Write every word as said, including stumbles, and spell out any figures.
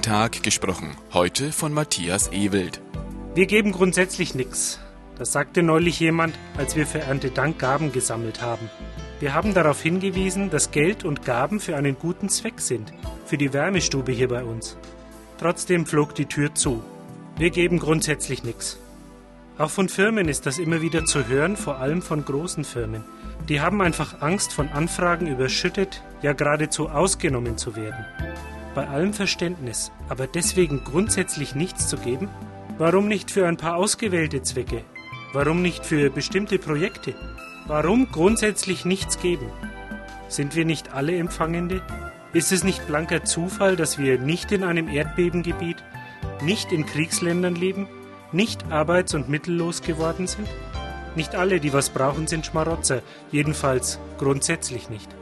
Tag gesprochen. Heute von Matthias Ewelt. Wir geben grundsätzlich nichts. Das sagte neulich jemand, als wir für Erntedank Gaben gesammelt haben. Wir haben darauf hingewiesen, dass Geld und Gaben für einen guten Zweck sind, für die Wärmestube hier bei uns. Trotzdem flog die Tür zu. Wir geben grundsätzlich nichts. Auch von Firmen ist das immer wieder zu hören, vor allem von großen Firmen. Die haben einfach Angst, von Anfragen überschüttet, ja geradezu ausgenommen zu werden. Bei allem Verständnis, aber deswegen grundsätzlich nichts zu geben? Warum nicht für ein paar ausgewählte Zwecke? Warum nicht für bestimmte Projekte? Warum grundsätzlich nichts geben? Sind wir nicht alle Empfangende? Ist es nicht blanker Zufall, dass wir nicht in einem Erdbebengebiet, nicht in Kriegsländern leben, nicht arbeits- und mittellos geworden sind? Nicht alle, die was brauchen, sind Schmarotzer, jedenfalls grundsätzlich nicht.